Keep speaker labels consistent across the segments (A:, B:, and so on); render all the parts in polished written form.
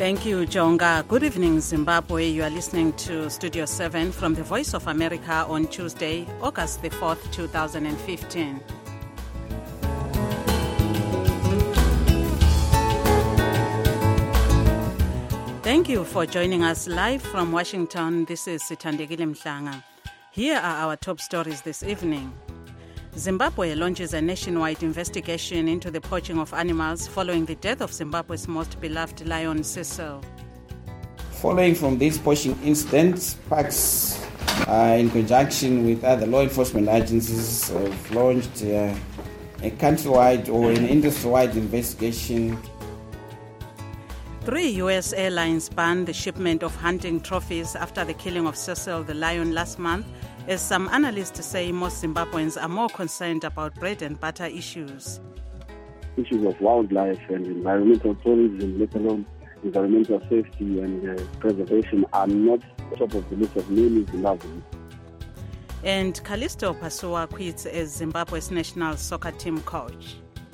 A: Thank you, Jonga. Good evening, Zimbabwe. You are listening to Studio 7 from the Voice of America on Tuesday, August the 4th, 2015. Thank you for joining us live from Washington. This is Sithandegile Mhlanga. Here are our top stories this evening. Zimbabwe launches a nationwide investigation into the poaching of animals following the death of Zimbabwe's most beloved lion, Cecil.
B: Following from these poaching incidents, parks, in conjunction with other law enforcement agencies, have launched a countrywide or an industry-wide investigation.
A: 3 U.S. airlines banned the shipment of hunting trophies after the killing of Cecil the lion last month, as some analysts say most Zimbabweans are more concerned about bread and butter issues.
C: Issues of wildlife and environmental tourism, let alone environmental safety and preservation, are not top of the list of many Zimbabweans.
A: And Callisto Pasua quits as Zimbabwe's national soccer team coach.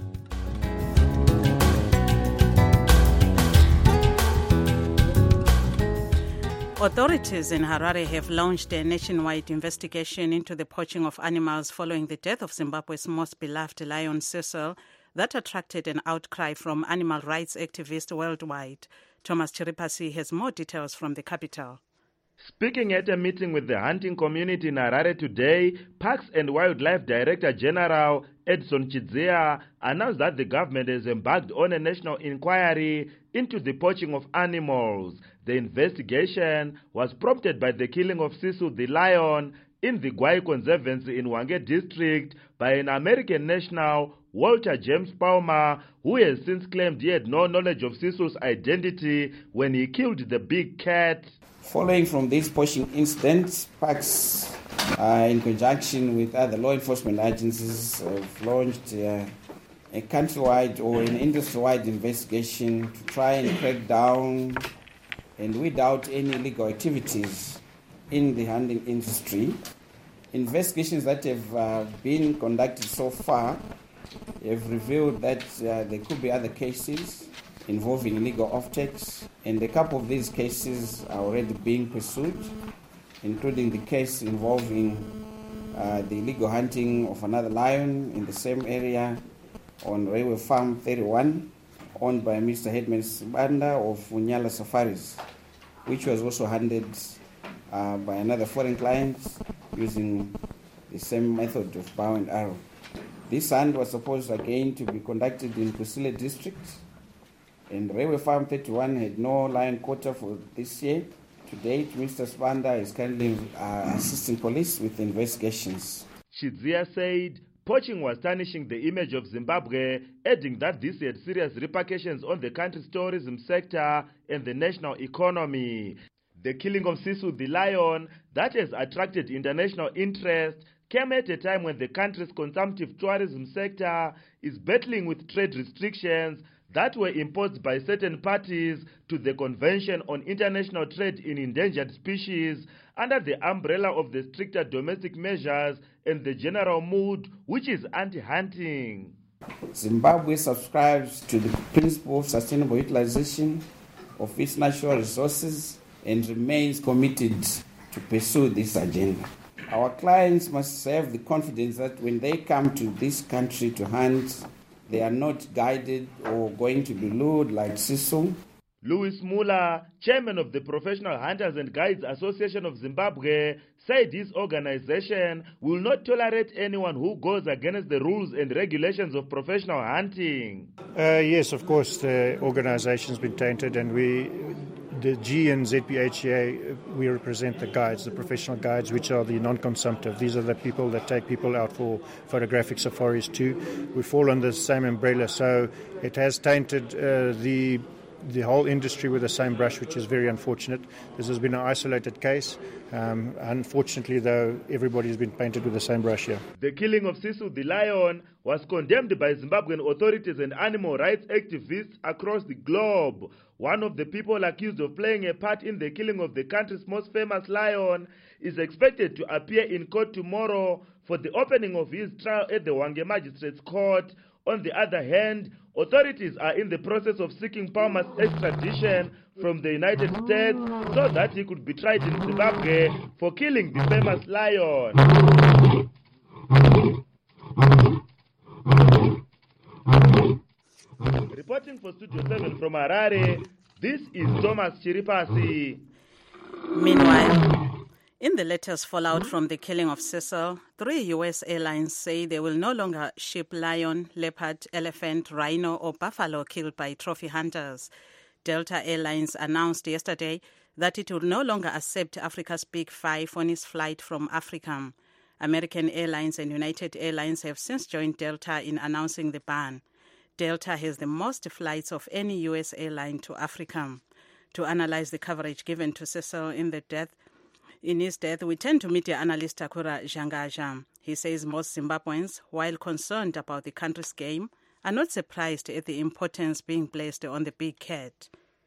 A: Authorities in Harare have launched a nationwide investigation into the poaching of animals following the death of Zimbabwe's most beloved lion, Cecil, that attracted an outcry from animal rights activists worldwide. Thomas Chiripasi has more details from the capital.
D: Speaking at a meeting with the hunting community in Harare today, Parks and Wildlife Director General Edson Chidzea announced that the government has embarked on a national inquiry into the poaching of animals. The investigation was prompted by the killing of Cecil the lion in the Gwai Conservancy in Hwange district by an American national, Walter James Palmer, who has since claimed he had no knowledge of Cecil's identity when he killed the big cat.
B: Following from these poaching incidents, parks, in conjunction with other law enforcement agencies, have launched a countrywide or an industry-wide investigation to try and crack down and weed out any illegal activities in the hunting industry. Investigations that have been conducted so far have revealed that there could be other cases involving illegal offtakes, and a couple of these cases are already being pursued, including the case involving the illegal hunting of another lion in the same area on Railway Farm 31, owned by Mr. Headman Sibanda of Unyala Safaris, which was also hunted by another foreign client using the same method of bow and arrow. This hunt was supposed again to be conducted in Kusile district, and Railway Farm 31 had no lion quota for this year. To date, Mr. Spanda is currently assisting police with investigations.
D: Chidzea said poaching was tarnishing the image of Zimbabwe, adding that this had serious repercussions on the country's tourism sector and the national economy. The killing of Cecil the lion, that has attracted international interest, came at a time when the country's consumptive tourism sector is battling with trade restrictions that were imposed by certain parties to the Convention on International Trade in Endangered Species under the umbrella of the stricter domestic measures and the general mood, which is anti-hunting.
B: Zimbabwe subscribes to the principle of sustainable utilization of its natural resources and remains committed to pursue this agenda. Our clients must have the confidence that when they come to this country to hunt, they are not guided or going to be lured like Cecil.
D: Louis Muller, chairman of the Professional Hunters and Guides Association of Zimbabwe, said his organization will not tolerate anyone who goes against the rules and regulations of professional hunting.
E: Yes, of course, the organization's been tainted, and the G and ZPHA, we represent the guides, the professional guides, which are the non-consumptive. These are the people that take people out for photographic safaris too. We fall under the same umbrella, so it has tainted the whole industry with the same brush, which is very unfortunate. This has been an isolated case. Unfortunately, though, everybody's been painted with the same brush here.
D: The killing of Cecil the lion was condemned by Zimbabwean authorities and animal rights activists across the globe. One of the people accused of playing a part in the killing of the country's most famous lion is expected to appear in court tomorrow for the opening of his trial at the Hwange Magistrates Court. On the other hand, authorities are in the process of seeking Palmer's extradition from the United States so that he could be tried in Zimbabwe for killing the famous lion. Reporting for Studio 7 from Harare, this is Thomas Chiripasi.
A: Meanwhile, in the latest fallout from the killing of Cecil, 3 U.S. airlines say they will no longer ship lion, leopard, elephant, rhino or buffalo killed by trophy hunters. Delta Airlines announced yesterday that it will no longer accept Africa's Big Five on its flight from Africa. American Airlines and United Airlines have since joined Delta in announcing the ban. Delta has the most flights of any U.S. airline to Africa. To analyze the coverage given to Cecil in his death, we turn to media analyst Takura Zhangaja. He says most Zimbabweans, while concerned about the country's game, are not surprised at the importance being placed on the big cat.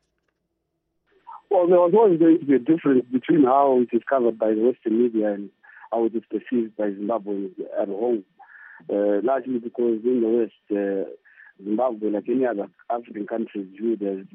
C: Well, there was always going to be a difference between how it is covered by the Western media and how it is perceived by Zimbabweans at home. Largely because in the West, Zimbabwe, like any other African country, is viewed as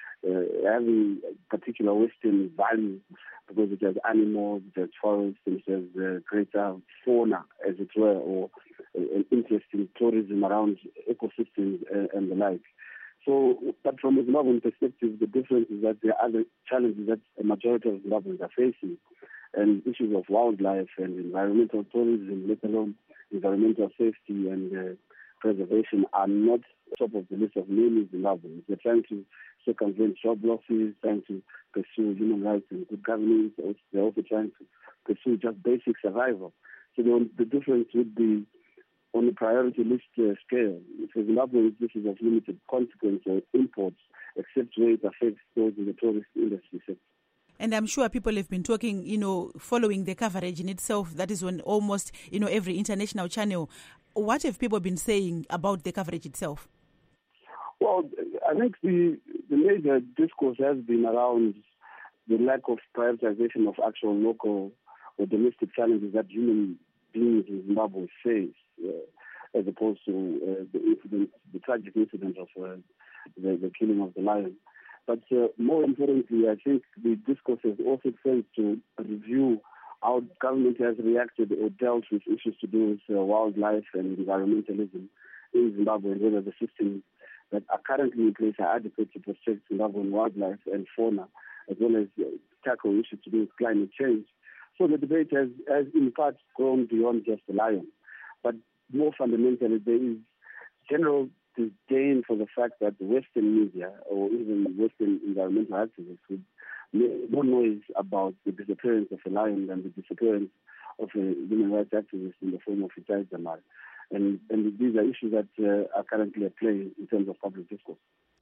C: having particular Western value because it has animals, it has forests, it has greater fauna, as it were, or an interest in tourism around ecosystems and the like. So, but from a Zimbabwean perspective, the difference is that there are other challenges that a majority of Zimbabweans are facing, and issues of wildlife and environmental tourism, let alone environmental safety and preservation, are not top of the list of many Zimbabweans. They're trying to circumvent job losses, trying to pursue human rights and good governance. They're also trying to pursue just basic survival. So the difference would be on the priority list scale. For Zimbabwe, this is of limited consequence or imports, except where it affects those in the tourist industry sector.
F: And I'm sure people have been talking, following the coverage in itself. That is on almost, every international channel. What have people been saying about the coverage itself?
C: Well, I think the major discourse has been around the lack of prioritization of actual local or domestic challenges that human beings in Zimbabwe face, as opposed to the tragic incident of the killing of the lion. But more importantly, I think the discourse has also turned to review how government has reacted or dealt with issues to do with wildlife and environmentalism in Zimbabwe, and whether the systems that are currently in place are adequate to protect Zimbabwean wildlife and fauna, as well as tackle issues to do with climate change. So the debate has in part grown beyond just the lion. But more fundamentally, there is general disdain for the fact that the Western media or even Western environmental activists would make more noise about the disappearance of a lion than the disappearance of a human rights activist in the form of Itai Dzamara. And these are issues that are currently at play in terms of public discourse.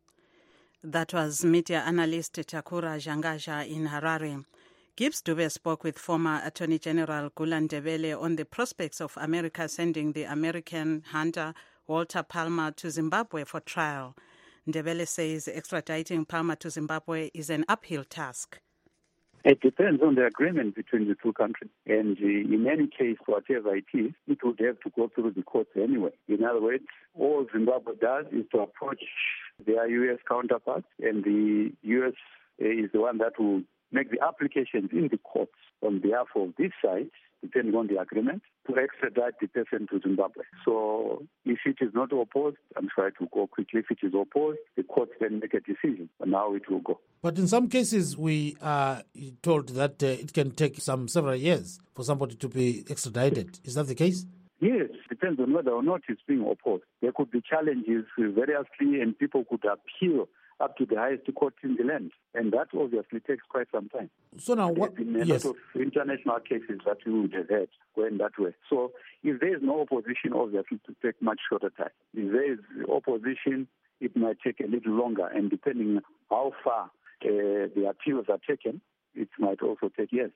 A: That was media analyst Takura Zhangaja in Harare. Gibbs Dube spoke with former Attorney General Gulan Ndebele on the prospects of America sending the American hunter Walter Palmer to Zimbabwe for trial. Ndebele says extraditing Palmer to Zimbabwe is an uphill task.
G: It depends on the agreement between the two countries. And in any case, whatever it is, it would have to go through the courts anyway. In other words, all Zimbabwe does is to approach their U.S. counterparts, and the U.S. is the one that will make the applications in the courts on behalf of this side, depending on the agreement, to extradite the person to Zimbabwe. So if it is not opposed, I'm sure it will go quickly. If it is opposed, the courts then make a decision on how it will go.
H: But in some cases, we are told that it can take several years for somebody to be extradited. Is that the case?
G: Yes, depends on whether or not it's being opposed. There could be challenges variously, and people could appeal up to the highest court in the land, and that obviously takes quite some time.
H: So now, what?
G: There have been a lot of international cases that we would have had going that way. So if there is no opposition, obviously it will take much shorter time. If there is opposition, it might take a little longer, and depending on how far the appeals are taken, it might also take years.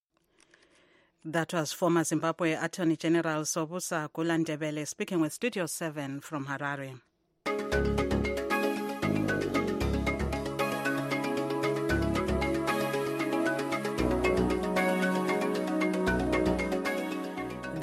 A: That was former Zimbabwe Attorney General Sobusa Gulan Ndebele speaking with Studio 7 from Harare.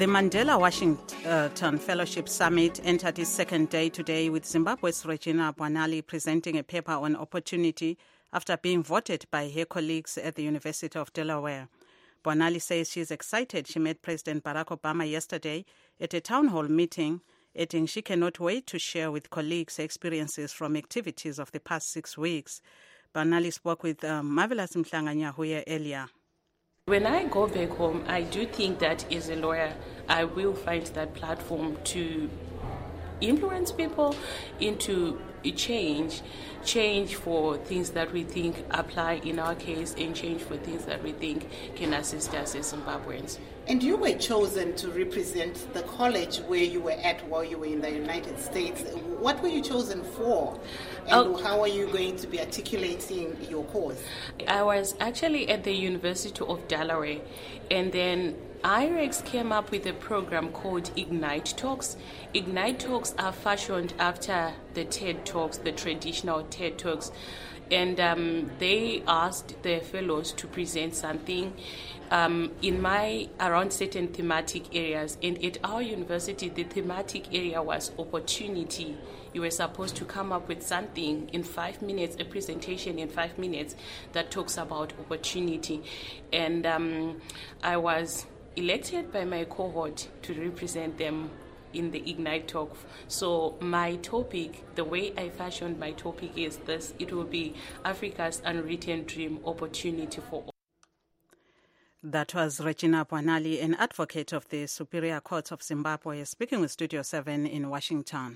A: The Mandela Washington Fellowship Summit entered its second day today, with Zimbabwe's Regina Bwanali presenting a paper on opportunity after being voted by her colleagues at the University of Delaware. Bwanali says she is excited she met President Barack Obama yesterday at a town hall meeting, adding she cannot wait to share with colleagues experiences from activities of the past 6 weeks. Bwanali spoke with Marvelous Mhlanganyahuye earlier.
I: When I go back home, I do think that as a lawyer, I will find that platform to influence people into a change for things that we think apply in our case, and change for things that we think can assist us as Zimbabweans.
J: And you were chosen to represent the college where you were at while you were in the United States. What were you chosen for? And how are you going to be articulating your cause?
I: I was actually at the University of Delaware, and then IREX came up with a program called Ignite Talks. Ignite Talks are fashioned after the TED Talks, the traditional TED Talks. And they asked their fellows to present something around certain thematic areas. And at our university, the thematic area was opportunity. You were supposed to come up with something in 5 minutes, a presentation in 5 minutes that talks about opportunity. And I was elected by my cohort to represent them in the Ignite Talk. So my topic, the way I fashioned my topic is this: it will be Africa's unwritten dream, opportunity for all.
A: That was Regina Bwanali, an advocate of the Superior Court of Zimbabwe, speaking with Studio 7 in Washington.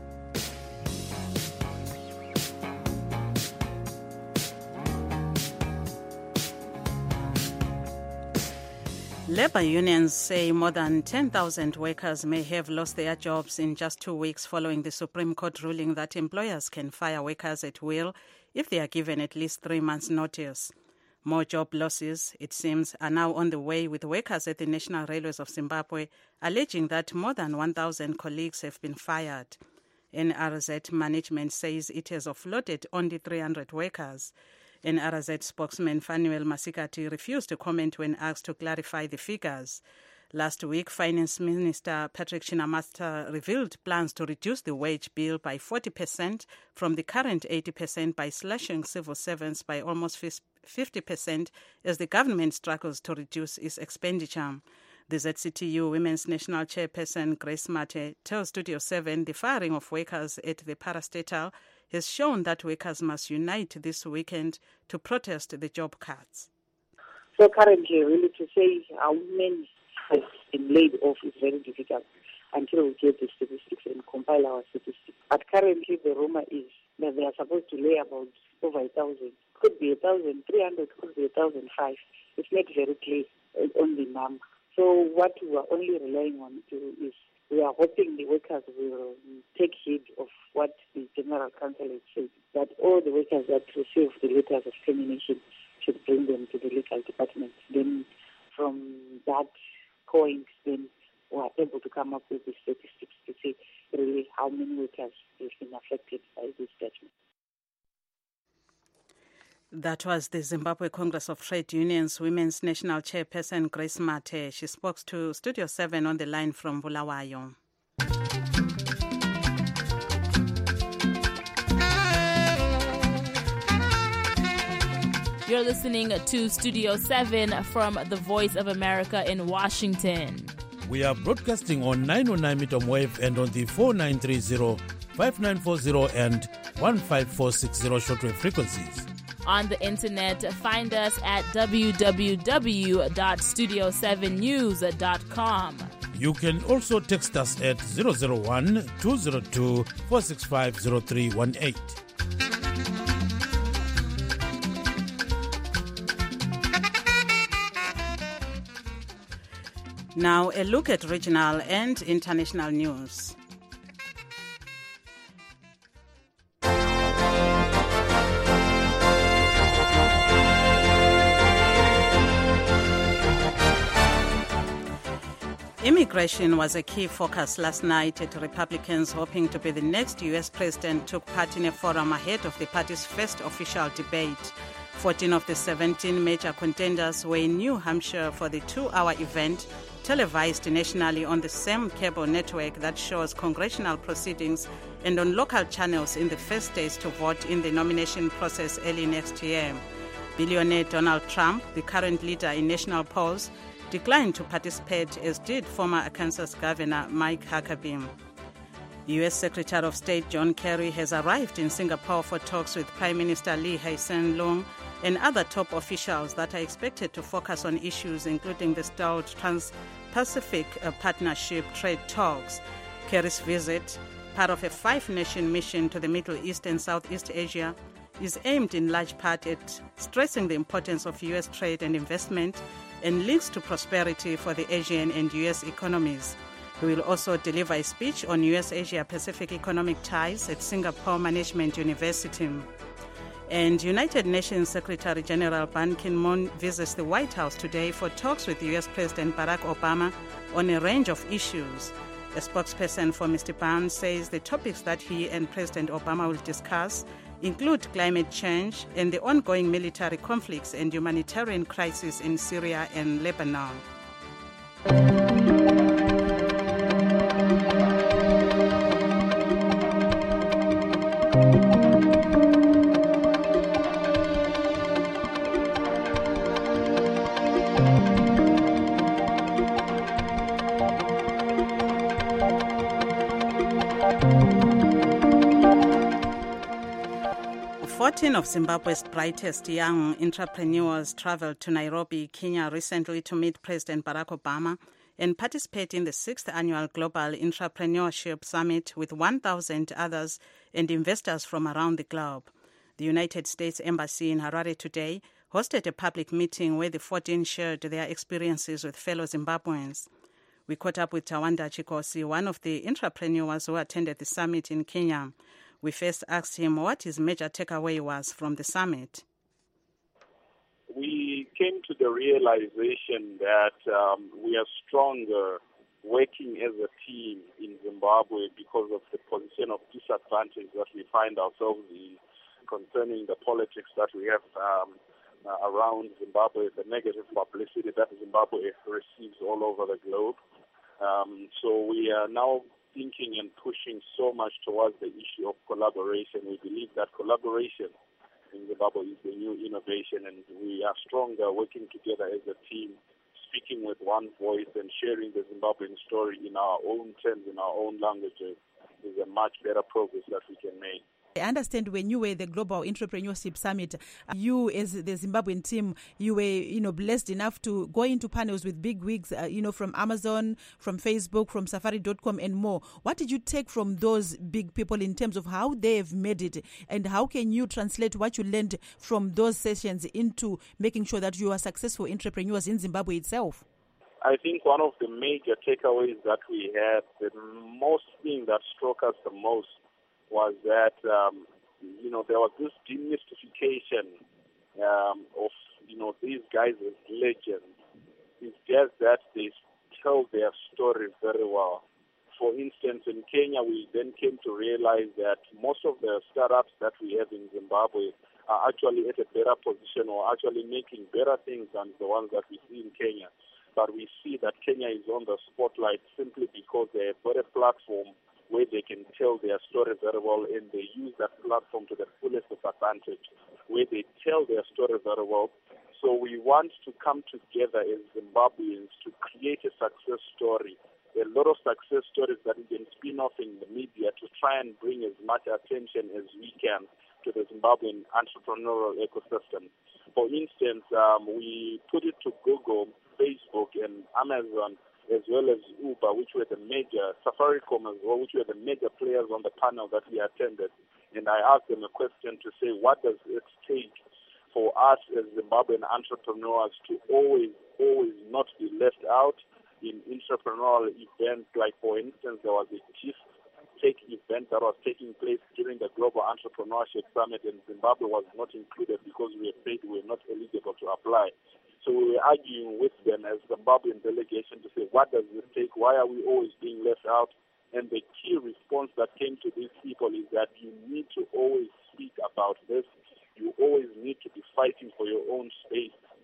A: Labour unions say more than 10,000 workers may have lost their jobs in just 2 weeks following the Supreme Court ruling that employers can fire workers at will if they are given at least 3 months' notice. More job losses, it seems, are now on the way, with workers at the National Railways of Zimbabwe alleging that more than 1,000 colleagues have been fired. NRZ management says it has offloaded only 300 workers. NRZ spokesman Fanuel Masikati refused to comment when asked to clarify the figures. Last week, Finance Minister Patrick Chinamasta revealed plans to reduce the wage bill by 40% from the current 80% by slashing civil servants by almost 50% as the government struggles to reduce its expenditure. The ZCTU Women's National Chairperson Grace Mate tells Studio 7 the firing of workers at the parastatal has shown that workers must unite this weekend to protest the job cuts.
K: So currently, really to say how many have been laid off is very difficult until we get the statistics and compile our statistics. But currently, the rumor is that they are supposed to lay about over 1,000. Could be 1,300, could be 1,005. It's not very clear on the number. So what we are only relying on is we are hoping the workers will take heed of what the General Counsel has said, that all the workers that receive the letters of termination should bring them to the legal department. Then from that point, then we are able to come up with the statistics to see really how many workers have been affected by this judgment.
A: That was the Zimbabwe Congress of Trade Unions Women's National Chairperson Grace Mate. She spoke to Studio 7 on the line from Bulawayo.
L: You're listening to Studio 7 from the Voice of America in Washington.
H: We are broadcasting on 909 medium wave and on the 4930, 5940 and 15460 shortwave frequencies.
L: On the internet, find us at www.studio7news.com.
H: You can also text us at 001-202-465-0318.
A: Now, a look at regional and international news. Immigration was a key focus last night at Republicans hoping to be the next U.S. president took part in a forum ahead of the party's first official debate. 14 of the 17 major contenders were in New Hampshire for the 2-hour event, televised nationally on the same cable network that shows congressional proceedings and on local channels in the first days to vote in the nomination process early next year. Billionaire Donald Trump, the current leader in national polls, declined to participate, as did former Arkansas Governor Mike Huckabee. U.S. Secretary of State John Kerry has arrived in Singapore for talks with Prime Minister Lee Hsien Loong and other top officials that are expected to focus on issues including the stalled Trans-Pacific Partnership trade talks. Kerry's visit, part of a 5-nation mission to the Middle East and Southeast Asia, is aimed in large part at stressing the importance of U.S. trade and investment and links to prosperity for the Asian and U.S. economies. He will also deliver a speech on U.S. Asia-Pacific economic ties at Singapore Management University. And United Nations Secretary General Ban Ki-moon visits the White House today for talks with U.S. President Barack Obama on a range of issues. A spokesperson for Mr. Ban says the topics that he and President Obama will discuss include climate change and the ongoing military conflicts and humanitarian crisis in Syria and Lebanon. Of Zimbabwe's brightest young entrepreneurs traveled to Nairobi, Kenya recently to meet President Barack Obama and participate in the 6th Annual Global Entrepreneurship Summit with 1,000 others and investors from around the globe. The United States Embassy in Harare today hosted a public meeting where the 14 shared their experiences with fellow Zimbabweans. We caught up with Tawanda Chikosi, one of the entrepreneurs who attended the summit in Kenya. We first asked him what his major takeaway was from the summit.
M: We came to the realization that we are stronger working as a team in Zimbabwe because of the position of disadvantage that we find ourselves in concerning the politics that we have around Zimbabwe, the negative publicity that Zimbabwe receives all over the globe. So we are now thinking and pushing so much towards the issue of collaboration. We believe that collaboration in Zimbabwe is the new innovation, and we are stronger working together as a team, speaking with one voice and sharing the Zimbabwean story in our own terms, in our own languages, is a much better progress that we can make.
F: I understand when you were the Global Entrepreneurship Summit, you as the Zimbabwean team, you were, blessed enough to go into panels with big wigs, from Amazon, from Facebook, from Safari.com and more. What did you take from those big people in terms of how they have made it, and how can you translate what you learned from those sessions into making sure that you are successful entrepreneurs in Zimbabwe itself?
M: I think one of the major takeaways that we had, the most thing that struck us the most, was that, there was this demystification of, these guys as legends. It's just that they tell their story very well. For instance, in Kenya, we then came to realize that most of the startups that we have in Zimbabwe are actually at a better position or actually making better things than the ones that we see in Kenya. But we see that Kenya is on the spotlight simply because they have got a platform where they can tell their story very well, and they use that platform to the fullest of advantage, where they tell their story very well. So we want to come together as Zimbabweans to create a success story, a lot of success stories that we can spin off in the media to try and bring as much attention as we can to the Zimbabwean entrepreneurial ecosystem. For instance, we put it to Google, Facebook, and Amazon, as well as Uber, which were the major, Safaricom as well, which were the major players on the panel that we attended. And I asked them a question to say, what does it take for us as Zimbabwean entrepreneurs to always not be left out in entrepreneurial events? Like, for instance, there was a GIF Tech event that was taking place during the Global Entrepreneurship Summit, and Zimbabwe was not included because we were afraid we were not eligible to apply. So we were arguing with them as Zimbabwean delegation to say, what does this take? Why are we always being left out? And the key response that came to these people is that you need to always speak about this. You always need to be fighting for your own space.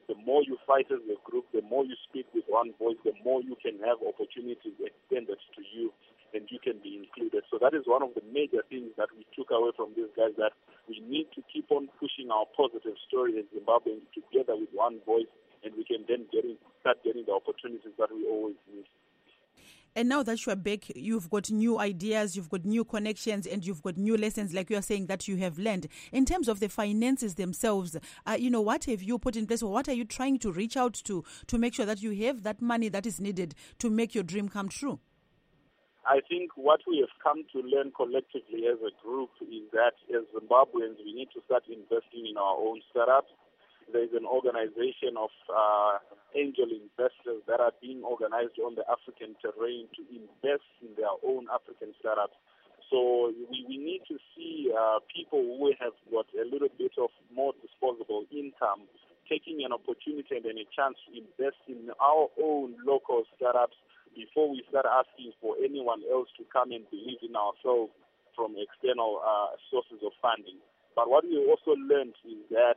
M: the more you fight as a group, the more you speak with one voice, the more you can have opportunities extended to you and you can be included. So that is one of the major things that we took away from these guys, that we need to keep on pushing our positive story as Zimbabweans together with one voice, and we can then start getting the opportunities that we always need.
F: And now that you are back, you've got new ideas, you've got new connections, and you've got new lessons, like you are saying, that you have learned. In terms of the finances themselves, what have you put in place, or what are you trying to reach out to make sure that you have that money that is needed to make your dream come true?
M: I think what we have come to learn collectively as a group is that as Zimbabweans, we need to start investing in our own startups. There is an organization of angel investors that are being organized on the African terrain to invest in their own African startups. So we need to see people who have got a little bit of more disposable income taking an opportunity and a chance to invest in our own local startups before we start asking for anyone else to come and believe in ourselves from external sources of funding. But what we also learned is that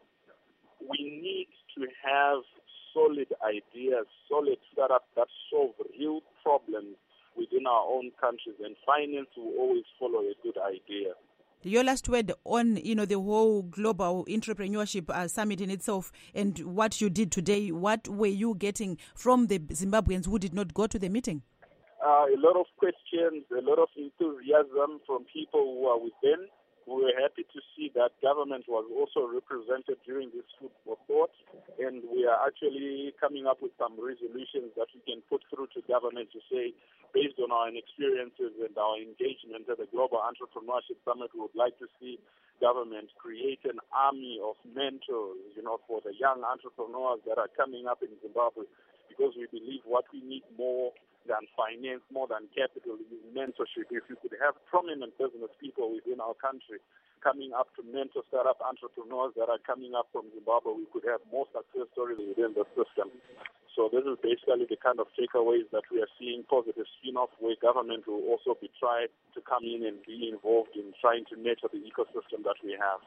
M: we need to have solid ideas, solid startups that solve real problems within our own countries, and finance will always follow a good idea.
F: Your last word on, the whole global entrepreneurship summit in itself and what you did today. What were you getting from the Zimbabweans who did not go to the meeting?
M: A lot of questions, a lot of enthusiasm from people who are within. We were happy to see that government was also represented during this food for thought, and we are actually coming up with some resolutions that we can put through to government to say, based on our experiences and our engagement at the Global Entrepreneurship Summit, we would like to see government create an army of mentors, for the young entrepreneurs that are coming up in Zimbabwe, because we believe what we need more than finance, more than capital, is mentorship. If you could have prominent business people within our country coming up to mentor startup entrepreneurs that are coming up from Zimbabwe, we could have more success stories within the system. So this is basically the kind of takeaways that we are seeing, positive spin-off, where government will also be trying to come in and be involved in trying to nurture the ecosystem that we have.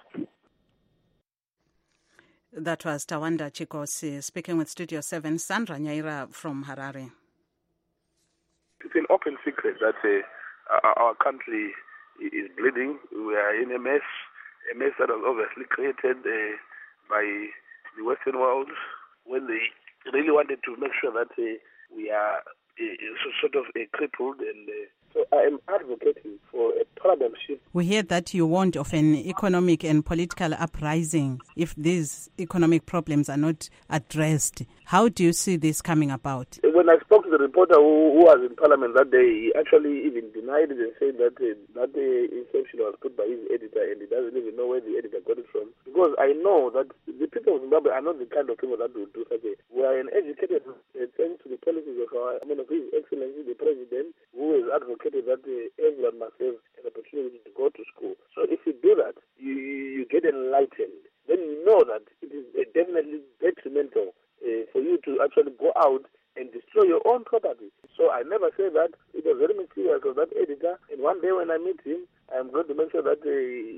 A: That was Tawanda Chikosi speaking with Studio 7, Sandra Nyaira from Harare.
N: It's an open secret that our country is bleeding. We are in a mess that was obviously created by the Western world when they really wanted to make sure that we are sort of crippled. And so I am advocating for a paradigm shift.
A: We hear that you warned of an economic and political uprising if these economic problems are not addressed. How do you see this coming about?
N: When I spoke to the reporter who was in Parliament that day, he actually even denied it and said that the inception was put by his editor, and he doesn't even know where the editor got it from. Because I know that the people of Zimbabwe are not the kind of people that will do such a... We are an educated, thanks to the policies of of His Excellency, the President, who has advocated that everyone must have an opportunity to go to school. So if you do that, you get enlightened. Then you know that it is definitely detrimental for you to actually go out and destroy your own property. So I never say that. It was very mysterious of that editor. And one day when I meet him, I'm going to make sure that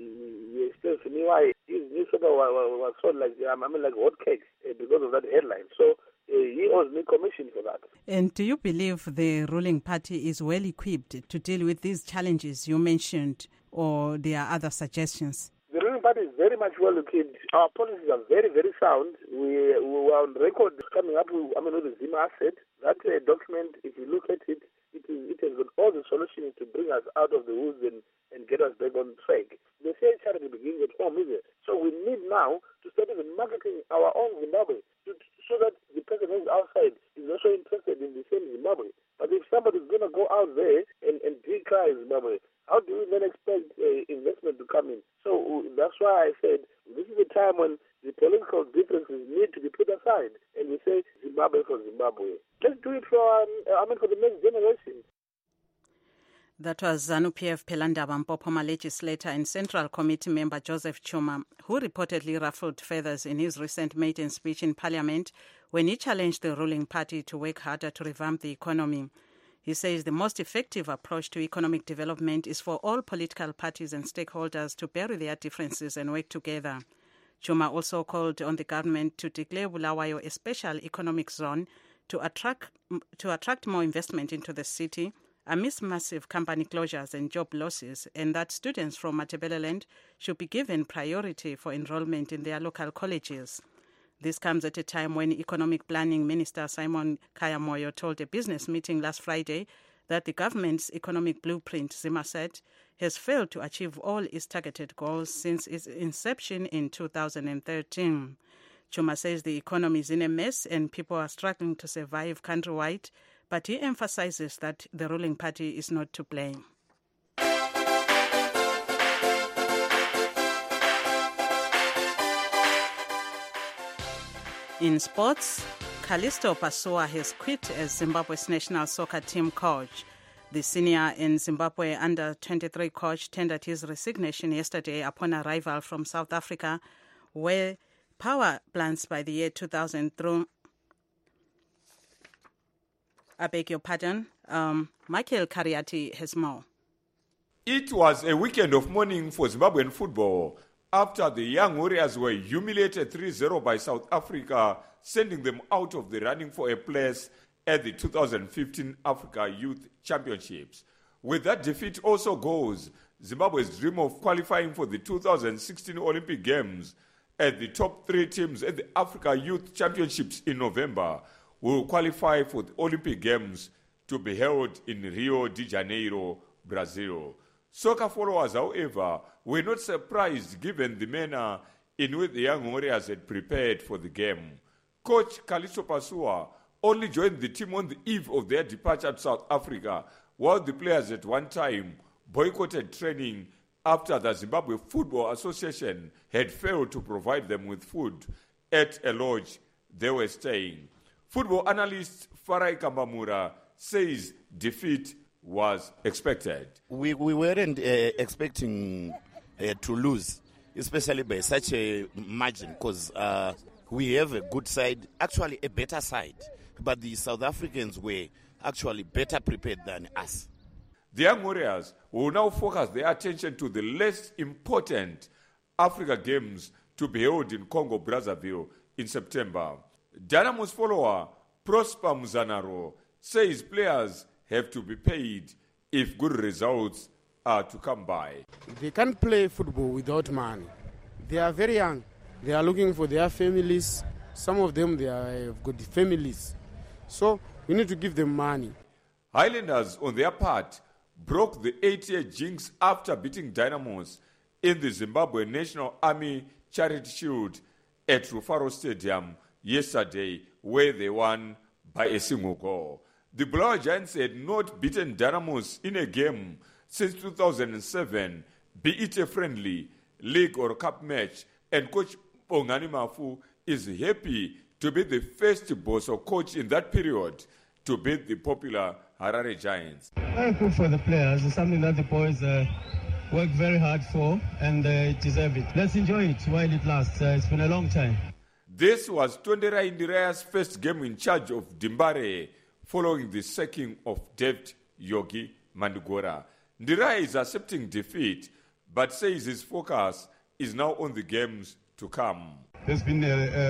N: he explains to me why his newspaper was sold like hotcakes because of that headline. So he owes me commission for that.
A: And do you believe the ruling party is well equipped to deal with these challenges you mentioned, or there are other suggestions?
N: The ruling party is very much well equipped. Our policies are very, very sound. We were on record coming up with the Zima asset. That document, if you look at it, it has got all the solutions to bring us out of the woods and get us back on track. They say charity begins at home, isn't it? So we need now to start even marketing our own Zimbabwe so that the person who's outside is also interested in the same Zimbabwe. But if somebody's going to go out there and decry Zimbabwe, how do we then expect investment to come in? So that's why I said this is a time when the political differences need to be put aside, and we say Zimbabwe for Zimbabwe. Let's do it for the next generation.
A: That was ZANU-PF Phelandaba Mpophoma legislator and Central Committee member Joseph Chuma, who reportedly ruffled feathers in his recent maiden speech in Parliament when he challenged the ruling party to work harder to revamp the economy. He says the most effective approach to economic development is for all political parties and stakeholders to bury their differences and work together. Chuma also called on the government to declare Bulawayo a special economic zone to attract more investment into the city amidst massive company closures and job losses, and that students from Matabeleland should be given priority for enrollment in their local colleges. This comes at a time when Economic Planning Minister Simon Kayamoyo told a business meeting last Friday that the government's economic blueprint, Zima said, has failed to achieve all its targeted goals since its inception in 2013. Chuma says the economy is in a mess and people are struggling to survive countrywide, but he emphasizes that the ruling party is not to blame. In sports, Callisto Pasua has quit as Zimbabwe's national soccer team coach. The senior and Zimbabwe under-23 coach tendered his resignation yesterday upon arrival from South Africa, where power plants by the year 2000 through... I beg your pardon. Michael Kariati has more.
O: It was a weekend of mourning for Zimbabwean football after the Young Warriors were humiliated 3-0 by South Africa, sending them out of the running for a place at the 2015 Africa Youth Championships. With that defeat also goes Zimbabwe's dream of qualifying for the 2016 Olympic Games, as the top 3 teams at the Africa Youth Championships in November will qualify for the Olympic Games to be held in Rio de Janeiro, Brazil. Soccer followers, however, were not surprised given the manner in which the Young Warriors had prepared for the game. Coach Callisto Pasua only joined the team on the eve of their departure to South Africa, while the players at one time boycotted training after the Zimbabwe Football Association had failed to provide them with food at a lodge they were staying. Football analyst Farai Kambamura says defeat was expected.
P: We weren't expecting to lose, especially by such a margin, because we have a good side, actually a better side. But the South Africans were actually better prepared than us.
O: The Young Warriors will now focus their attention to the less important Africa Games to be held in Congo, Brazzaville in September. Dynamo's follower, Prosper Muzanaro, says players have to be paid if good results are to come by.
Q: They can't play football without money. They are very young. They are looking for their families. Some of them, they have good families. So we need to give them money.
O: Highlanders, on their part, broke the 8-year jinx after beating Dynamos in the Zimbabwe National Army Charity Shield at Rufaro Stadium yesterday, where they won by a single goal. The Bulawayo Giants had not beaten Dynamos in a game since 2007, be it a friendly, league or cup match, and coach Bongani Mafu is happy to be the first Boso coach in that period to beat the popular Harare Giants.
R: Very good for the players. It's something that the boys work very hard for and deserve it. Let's enjoy it while it lasts. It's been a long time.
O: This was Tondera Indiraya's first game in charge of Dimbare following the sacking of David Yogi Mandugora. Ndiraya is accepting defeat but says his focus is now on the games to come.
S: There's been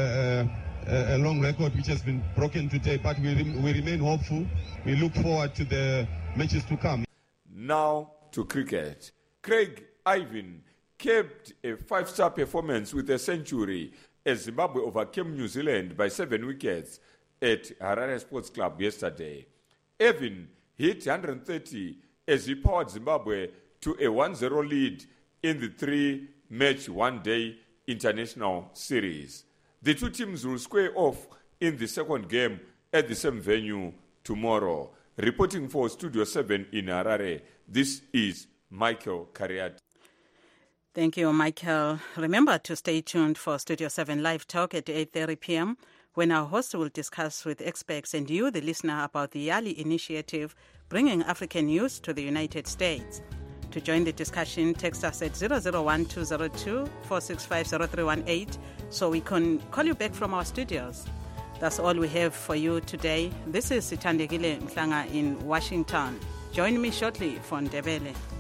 S: a long record which has been broken today, but we remain hopeful. We look forward to the matches to come.
O: Now to cricket. Craig Ivan kept a 5-star performance with a century as Zimbabwe overcame New Zealand by 7 wickets at Harare Sports Club yesterday. Evan hit 130 as he powered Zimbabwe to a 1-0 lead in the 3-match one-day international series. The two teams will square off in the second game at the same venue tomorrow. Reporting for Studio 7 in Harare, this is Michael Kariat.
A: Thank you, Michael. Remember to stay tuned for Studio 7 Live Talk at 8:30 p.m. when our host will discuss with experts and you, the listener, about the Yali initiative bringing African youth to the United States. To join the discussion, text us at 001-202-465-0318 so we can call you back from our studios. That's all we have for you today. This is Sithandegile Mhlanga in Washington. Join me shortly for Ndebele.